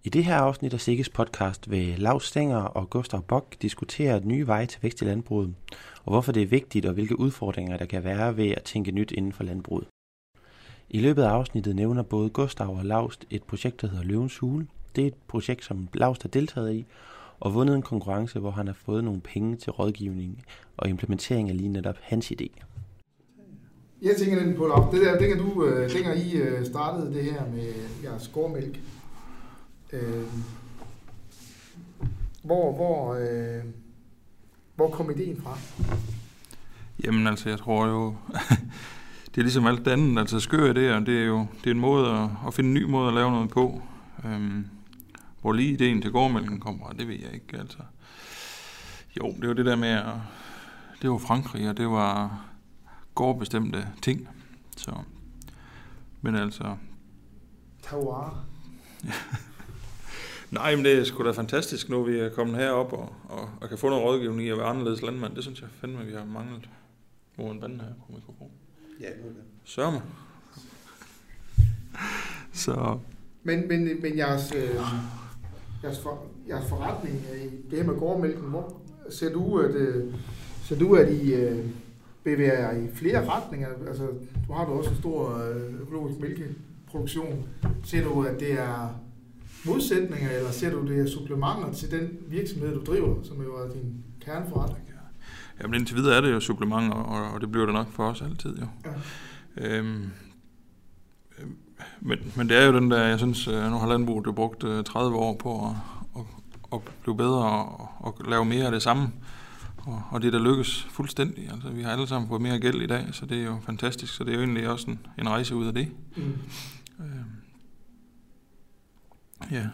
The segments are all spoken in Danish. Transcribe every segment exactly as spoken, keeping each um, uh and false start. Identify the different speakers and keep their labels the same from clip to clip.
Speaker 1: I det her afsnit af Sikkes podcast vil Laus Stenger og Gustav Bock diskutere nye veje til vækst i landbruget, og hvorfor det er vigtigt og hvilke udfordringer der kan være ved at tænke nyt inden for landbruget. I løbet af afsnittet nævner både Gustav og Laus et projekt, der hedder Løvens Hule. Det er et projekt, som Laus har deltaget i og vundet en konkurrence, hvor han har fået nogle penge til rådgivning og implementering af lige netop hans idé.
Speaker 2: Jeg tænker nemlig på, Laus, det der, dengang du, dengang I startede det her med jeres gårdmælk, øh, hvor, hvor, øh, hvor kom ideen fra?
Speaker 3: Jamen altså, jeg tror jo, det er ligesom alt det andet, altså skøre idéer, det er jo det er en måde at, at finde en ny måde at lave noget på. Øhm, hvor lige ideen til gårdmælken kommer, det ved jeg ikke, altså. Jo, det var det der med, at, det var Frankrig, og det var gårdbestemte ting, så, men altså...
Speaker 2: Terroir.
Speaker 3: Nej, men det er sgu da fantastisk nu, vi er kommet herop og, og, og kan få noget rådgivning i at være anderledes landmand. Det synes jeg fandme, vi har manglet. Hvor en bande her på mikrofon.
Speaker 2: Ja, nu er det.
Speaker 3: Sørme. Så...
Speaker 2: Men, men, men jeres, øh, jeres, for, jeres forretning i det her med gårdmælken, hvor ser du, at, øh, ser du, at I øh, bevæger jer i flere retninger? Altså, du har du også en stor øh, økologisk mælkeproduktion. Ser du, at det er modsætninger, eller ser du, det er supplementer til den virksomhed, du driver, som jo er din kerneforretning?
Speaker 3: Jamen indtil videre er det jo supplementer, og, og det bliver det nok for os altid jo. Ja. Øhm, men, men det er jo den der, jeg synes, nu har landbruget jo brugt tredive år på at, at, at blive bedre og, og lave mere af det samme. Og, og det der lykkes fuldstændig. Altså, vi har alle sammen fået mere gæld i dag, så det er jo fantastisk. Så det er jo egentlig også en, en rejse ud af det. Mm. Øhm, ja.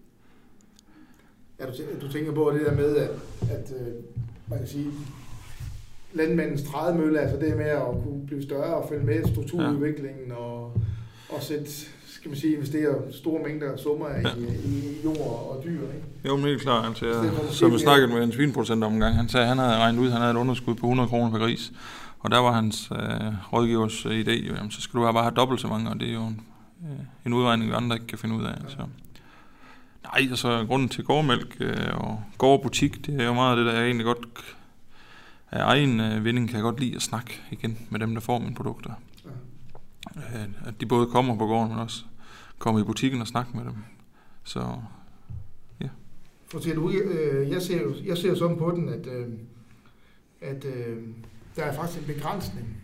Speaker 2: Ja, du, du tænker på det der med, at, at man kan sige, landmændens trædemølle, altså det med at kunne blive større og følge med strukturudviklingen ja. og, og sætte, skal man sige, investere store mængder summer ja. i, i jord og dyr, ikke?
Speaker 3: Jo, men helt klart. Altså, jeg, som vi snakkede med en svineproducent om en gang, han sagde, at han havde regnet ud, at han havde et underskud på hundrede kroner per gris, og der var hans øh, rådgivers idé, jo, jamen, så skal du bare have dobbelt så mange, og det er jo en, øh, en udregning, vi andre ikke kan finde ud af. Ja. Så. Nej, altså grunden til gårdmælk øh, og gårdbutik, det er jo meget af det, der jeg egentlig godt af egen øh, vinding kan jeg godt lide at snakke igen med dem, der får mine produkter. Ja. Øh, at de både kommer på gården, men også kommer i butikken og snakker med dem. Så, ja.
Speaker 2: Fortæl du, øh, jeg ser jo jeg ser sådan på den, at, øh, at øh, der er faktisk en begrænsning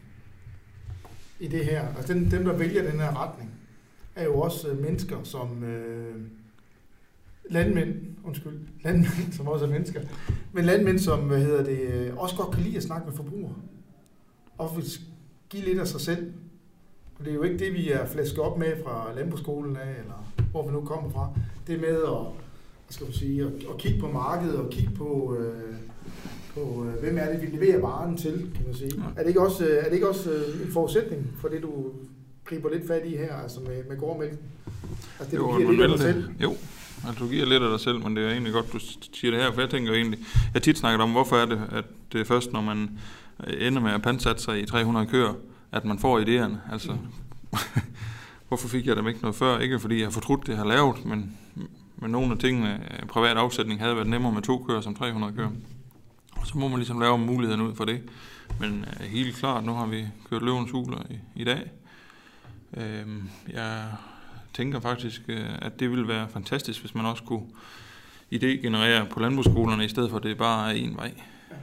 Speaker 2: i det her. Altså dem, dem der vælger den her retning, er jo også øh, mennesker, som... Øh, landmænd, undskyld, landmænd, som også er mennesker, men landmænd, som, hvad hedder det, også godt kan lide at snakke med forbrugere, og vil give lidt af sig selv. Og det er jo ikke det, vi er flasket op med fra landbrugsskolen af, eller hvor vi nu kommer fra. Det er med at, hvad skal man sige, at, at kigge på markedet, og kigge på, øh, på øh, hvem er det, vi leverer varen til, kan man sige. Ja. Er det ikke også, er det ikke også en forudsætning for det, du griber lidt fat i her, altså med, med gårdmælken? Altså det,
Speaker 3: jo,
Speaker 2: du giver lidt af dig selv?
Speaker 3: Jo. Altså, du giver lidt af dig selv, men det er egentlig godt, du siger det her, for jeg tænker egentlig, jeg har tit snakket om, hvorfor er det, at det er først, når man ender med at pantsætte sig i tre hundrede køer, at man får idéerne. Altså, mm. hvorfor fik jeg dem ikke noget før? Ikke fordi jeg har fortrudt det, jeg har lavet, men, men nogle af tingene, privat afsætning, havde været nemmere med to køer som tre hundrede køer. Og så må man ligesom lave muligheden ud for det. Men uh, helt klart, nu har vi kørt Løvens Hule i, i dag. Uh, jeg... tænker faktisk, at det ville være fantastisk, hvis man også kunne idégenerere på landbrugsskolerne, i stedet for at det bare er en vej.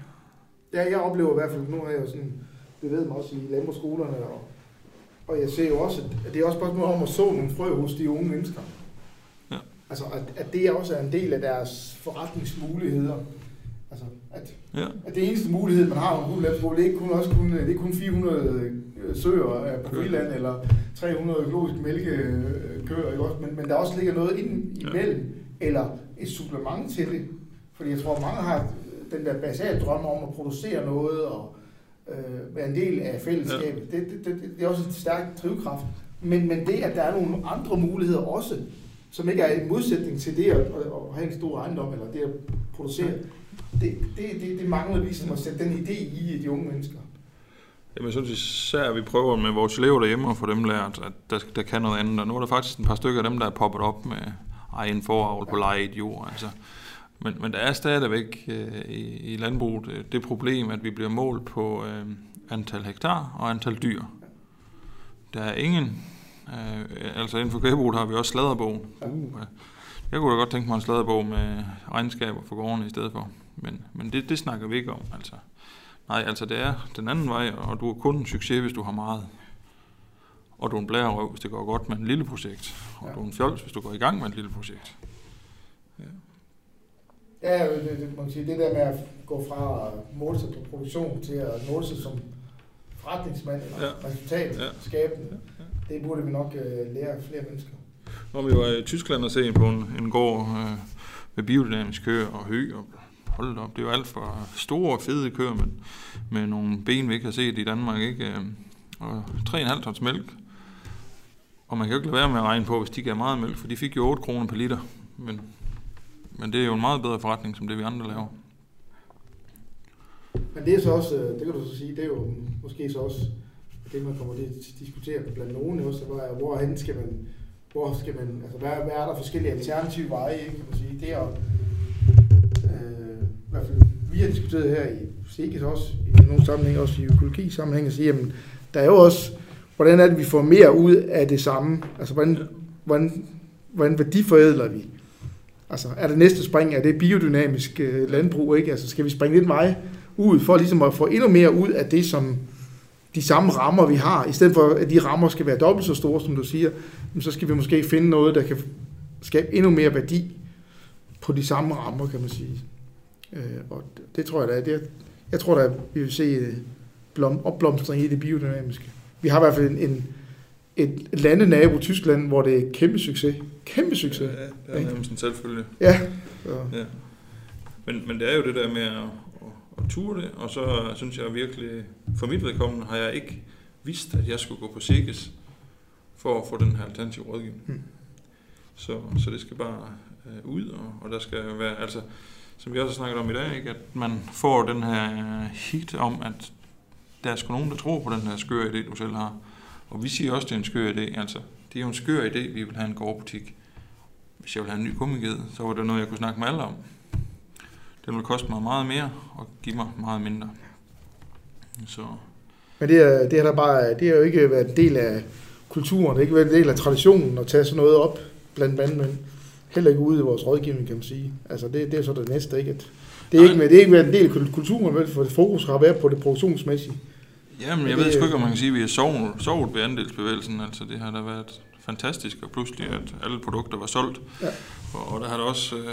Speaker 2: Ja, jeg oplever i hvert fald, nu har jeg jo sådan bevæget mig også i landbrugsskolerne, og, og jeg ser jo også, at det er også spørgsmål om at så nogle frø hos de unge mennesker. Ja. Altså, at, at det også er en del af deres forretningsmuligheder. Altså, at, ja. at det eneste mulighed, man har om landbrugsskole, det er ikke kun, også kun, det er kun fire hundrede søer på friland, eller tre hundrede økologiske mælkekøer, ikke også? Men, men der også ligger noget ind imellem, ja. eller et supplement til det. Fordi jeg tror, at mange har den der basale drøm om at producere noget, og øh, være en del af fællesskabet. Ja. Det, det, det, det er også et stærkt drivkraft. Men, men det, at der er nogle andre muligheder også, som ikke er i modsætning til det at, at, at have en stor ejendom, eller det at producere, det, det, det, det mangler ligesom at sætte den idé i de unge mennesker.
Speaker 3: Jamen, jeg synes især, at vi prøver med vores elever derhjemme at få dem lært, at der, der kan noget andet. Og nu er der faktisk en par stykker af dem, der er poppet op med ej en foravl på lejet jord. Altså. Men, men der er stadigvæk øh, i, i landbruget øh, det problem, at vi bliver målt på øh, antal hektar og antal dyr. Der er ingen, øh, altså inden for kvægbruget har vi også sladderbogen. Uh, jeg kunne da godt tænke mig en sladderbog med regnskaber for gårdene i stedet for. Men, men det, det snakker vi ikke om, altså. Nej, altså det er den anden vej, og du er kun en succes, hvis du har meget. Og du er en blærerøv, hvis det går godt med en lille projekt. Og ja. Du er en fjols, hvis du går i gang med et lille projekt.
Speaker 2: Ja, ja det, det, man kan sige, det der med at gå fra måle sig på produktion til at måle sig som forretningsmand eller ja. resultat ja. skabende, ja. Ja. Det burde vi nok uh, lære flere mennesker.
Speaker 3: Når vi var i Tyskland og se på en, en gård øh, med biodynamisk køer og hø, og hold op, det er jo alt for store, fede køer med, med nogle ben, vi ikke har set i Danmark, ikke? Og tre komma fem tons mælk. Og man kan jo ikke lade være med at regne på, hvis de gav meget mælk, for de fik jo otte kroner per liter. Men, men det er jo en meget bedre forretning, som det vi andre laver.
Speaker 2: Men det er så også, det kan du så sige, det er jo måske så også det, man kommer til at diskutere blandt nogen også, hvorhen skal man, hvor skal man, altså hvad, hvad er der forskellige alternative veje, ikke, kan man sige, det er øh, i hvert fald, vi har diskuteret her i Sikis også, i nogle sammenhæng, også i økologi sammenhæng, at sige, jamen, der er jo også, hvordan er det, vi får mere ud af det samme, altså hvordan, hvordan, hvordan værdiforædler vi, altså er det næste spring, er det biodynamisk øh, landbrug, ikke, altså skal vi springe den vej ud, for ligesom at få endnu mere ud af det, som de samme rammer, vi har, i stedet for, at de rammer skal være dobbelt så store, som du siger, så skal vi måske finde noget, der kan skabe endnu mere værdi på de samme rammer, kan man sige. Og det tror jeg, da er. Jeg tror, at vi vil se opblomstring i det biodynamiske. Vi har i hvert fald en, en, et landenabo, Tyskland, hvor det er kæmpe succes. Kæmpe succes.
Speaker 3: Ja, det er nærmest en selvfølge.
Speaker 2: Ja.
Speaker 3: ja. Men, men det er jo det der med at og ture det, og så synes jeg virkelig, for mit vedkommende har jeg ikke vidst, at jeg skulle gå på Sikis for at få den her alternative rådgivning. Hmm. Så, så det skal bare øh, ud, og, og der skal være, altså, som vi også har snakket om i dag, ikke, at man får den her hit om, at der er sgu nogen, der tror på den her skøre idé, du selv har. Og vi siger også, at det er en skør idé, altså, det er jo en skør idé, vi vil have en gårdbutik. Hvis jeg vil have en ny gummiged, så var det noget, jeg kunne snakke med alle om. Den vil koste mig meget mere og give mig meget mindre. Så.
Speaker 2: Men det er, det er der bare, det er jo ikke været en del af kulturen, det er ikke været en del af traditionen at tage sådan noget op blandt vandmænd. Heller ikke ude i vores rådgivning, kan man sige. Altså det, det er så det næste, ikke? At det er ikke, det er ikke været en del af kulturen, vel, for det fokus har været på det produktionsmæssige.
Speaker 3: Jamen, jeg det, ved sgu ikke, om man kan sige, at vi har sovet, sovet ved andelsbevægelsen. Altså det har da været fantastisk, og pludselig, at alle produkter var solgt. Ja. Og, og der har der også... Øh,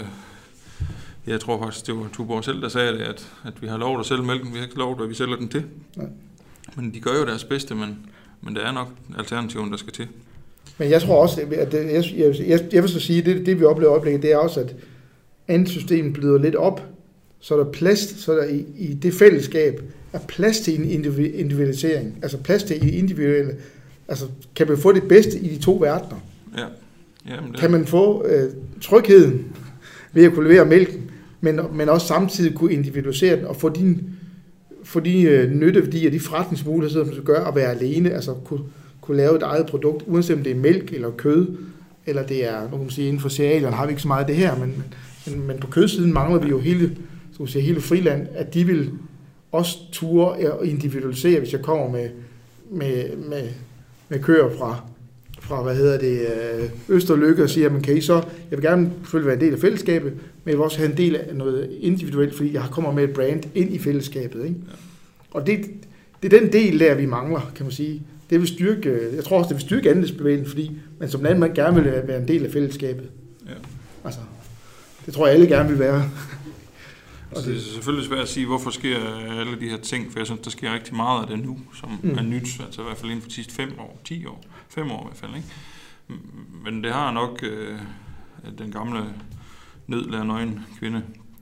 Speaker 3: Jeg tror faktisk, det var Tuborg selv, der sagde det, at, at vi har lov at sælge mælken, vi har ikke lov, at vi sælger den til. Nej. Men de gør jo deres bedste, men, men det er nok alternativen, der skal til.
Speaker 2: Men jeg tror også, at det, jeg, jeg, jeg vil så sige, at det, det vi oplever i øjeblikket, det er også, at andet systemet bløder lidt op, så der er plads, så der i, i det fællesskab er plads til en individualisering, altså plads til individuelle, altså kan man få det bedste i de to verdener.
Speaker 3: Ja. Jamen, det
Speaker 2: kan man få øh, trygheden ved at kunne levere mælken, men, men også samtidig kunne individualisere den og få de, få de øh, nytteværdier, de forretningsmuligheder, som det gør at være alene, altså kunne, kunne lave et eget produkt, uanset om det er mælk eller kød, eller det er, nu kan man sige, inden for cerealerne har vi ikke så meget af det her, men, men, men på kødsiden mangler vi jo hele, så man sige, hele friland, at de vil også ture og individualisere, hvis jeg kommer med, med, med, med køer fra fra, hvad hedder det, Østerlykke, og siger, at man kan I så, jeg vil gerne selvfølgelig være en del af fællesskabet, men jeg vil også have en del af noget individuelt, fordi jeg kommer med et brand ind i fællesskabet. Ikke? Ja. Og det, det er den del der, vi mangler, kan man sige. Det vil styrke, jeg tror også, det vil styrke andelsbevægelsen, fordi man som land, man gerne vil være en del af fællesskabet. Ja. Altså, det tror jeg, alle gerne vil være.
Speaker 3: Altså, det er selvfølgelig svært at sige, hvorfor sker alle de her ting, for jeg synes, der sker rigtig meget af det nu, som mm. er nyt, altså i hvert fald inden for de sidste fem år, ti år, fem år i hvert fald, ikke? Men det har nok øh, den gamle nødlærer nøgen kvinde,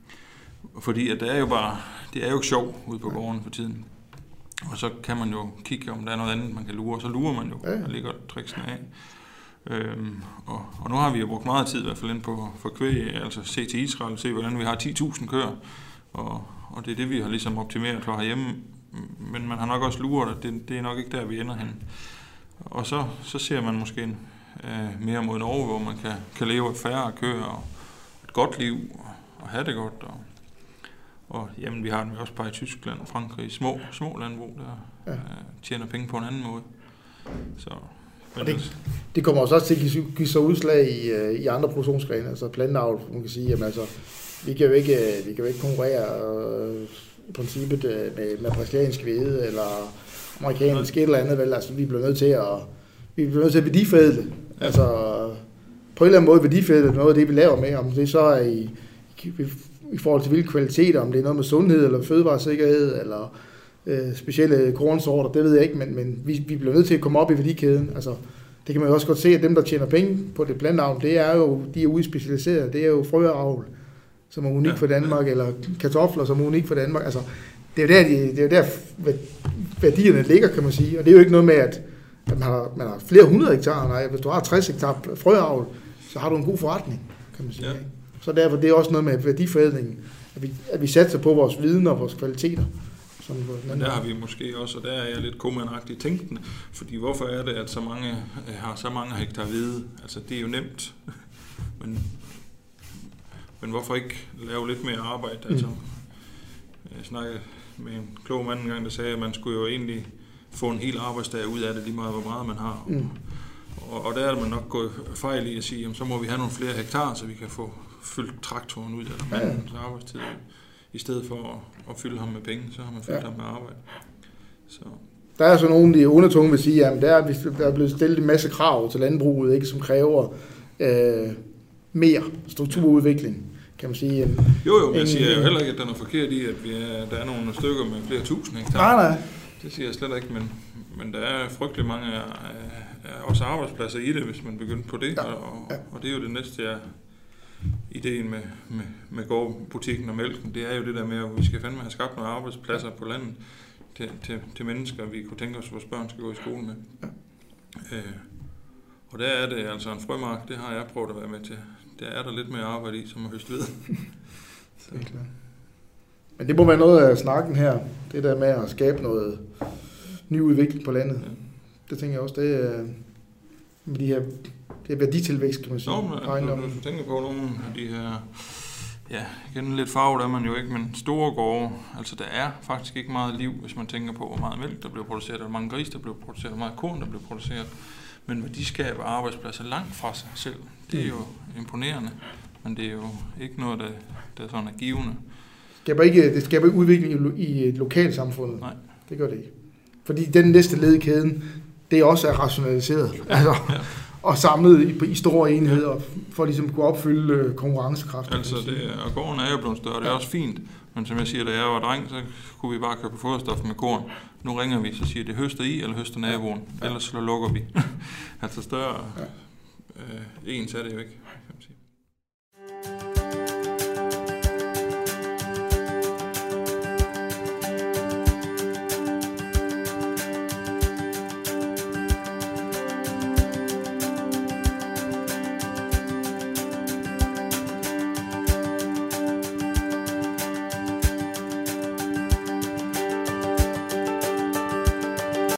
Speaker 3: fordi at det er jo bare, det er jo sjov ude på gården for tiden, og så kan man jo kigge, om der er noget andet, man kan lure, og så lurer man jo, ja. Der ligger tricksene af. Øhm, og, og nu har vi jo brugt meget tid i hvert fald ind på for kvæg, altså se til Israel, se hvordan vi har ti tusind køer, og, og det er det, vi har ligesom optimeret for herhjemme, men man har nok også luret, at det, det er nok ikke der, vi ender hen. Og så, så ser man måske en, øh, mere mod Norge, hvor man kan, kan leve af færre køer og et godt liv og, og have det godt. Og, og jamen, vi har den også bare i Tyskland og Frankrig, små, små landbrug, der ja. øh, tjener penge på en anden måde. Så, men
Speaker 2: det, det kommer også til at give, give sig udslag i, i andre produktionsgrene, altså planteavl, man kan sige, jamen altså, vi kan jo ikke, vi kan jo ikke konkurrere øh, i princippet med, med brasiliansk hvede eller amerikansk et eller andet, vel, altså vi bliver nødt til at, vi bliver nødt til at værdiforædle, ja. altså på en eller anden måde værdiforædle noget af det, vi laver med, om det så er i, i, i forhold til hvilke kvaliteter, om det er noget med sundhed eller fødevaresikkerhed eller øh, specielle kornsorter, det ved jeg ikke, men, men vi, vi bliver nødt til at komme op i værdikæden, altså det kan man jo også godt se, at dem, der tjener penge på det planteavl, det er jo, de er ude specialiseret, det er jo frøavl, som er unik ja, for Danmark, ja. eller kartofler, som er unik for Danmark. Altså, det er jo der, de, det er jo der værdierne ligger, kan man sige. Og det er jo ikke noget med, at, at man, har, man har flere hundrede hektar. Nej, hvis du har tres hektar frøavl, så har du en god forretning, kan man sige. Ja. Så derfor det er også noget med værdiforædling, at vi, at vi satser på vores viden og vores kvaliteter. Som
Speaker 3: Men der har vi måske også, og der er jeg lidt komanagtigt tænkende, fordi hvorfor er det, at så mange har så mange hektar hvede? Altså, det er jo nemt, men Men hvorfor ikke lave lidt mere arbejde? Mm. Altså, jeg snakkede med en klog mand engang, der sagde, at man skulle jo egentlig få en hel arbejdsdag ud af det, lige meget hvor meget man har. Mm. Og, og der er man nok gået fejl i at sige, jamen, så må vi have nogle flere hektar, så vi kan få fyldt traktoren ud, eller mandens ja. arbejdstid. I stedet for at, at fylde ham med penge, så har man fyldt ja. ham med arbejde. Så.
Speaker 2: Der er så nogle, de undertunge vil sige, at der er, der er blevet stillet en masse krav til landbruget, ikke, som kræver øh, mere strukturudvikling. Kan man sige. En,
Speaker 3: jo, jo, men jeg siger jo heller ikke, at der er noget forkert i, at vi er, der er nogle stykker med flere tusind hektar.
Speaker 2: Nej, nej.
Speaker 3: Det siger jeg slet ikke, men, men der er frygtelig mange af, af også arbejdspladser i det, hvis man begynder på det. Ja. Og, ja. og det er jo det næste, jeg, ideen med, med, med gårdbutikken og mælken, det er jo det der med, at vi skal fandme have skabt nogle arbejdspladser på landet til, til, til mennesker, vi kunne tænke os, vores børn skal gå i skole med. Ja. Øh, og der er det altså en frømark, det har jeg prøvet at være med til. Der er der lidt mere arbejde i, som at høste ved.
Speaker 2: Det er klart. Men det må være noget af snakken her, det der med at skabe noget ny udvikling på landet. Ja. Det tænker jeg også, det er med de her, det er værditilvækst, kan man sige.
Speaker 3: Nå, men altså, hvis du tænker på nogle af de her, ja, igen lidt farvet er man jo ikke, men store gårde, altså der er faktisk ikke meget liv, hvis man tænker på, hvor meget mælk der bliver produceret, hvor mange gris der bliver produceret, hvor meget korn der bliver produceret. Men hvad de skaber arbejdspladser langt fra sig selv, det er jo imponerende, men det er jo ikke noget, der, der sådan er givende.
Speaker 2: Det skaber ikke, det skaber ikke udvikling i et lokalsamfundet.
Speaker 3: Nej.
Speaker 2: Det gør det ikke. Fordi den næste led i kæden, det er også er rationaliseret. Altså, ja. Og samlet i, i store enheder, ja. For ligesom at kunne opfylde konkurrencekraften.
Speaker 3: Altså, det, og gården er jo blevet større, det er også fint. Men som jeg siger, da jeg var dreng, så kunne vi bare købe foderstof med korn. Nu ringer vi, så siger det høster I, eller høster naboen. Ja. Ellers så lukker vi. Altså større ja. øh, ens er det jo ikke, kan man sige.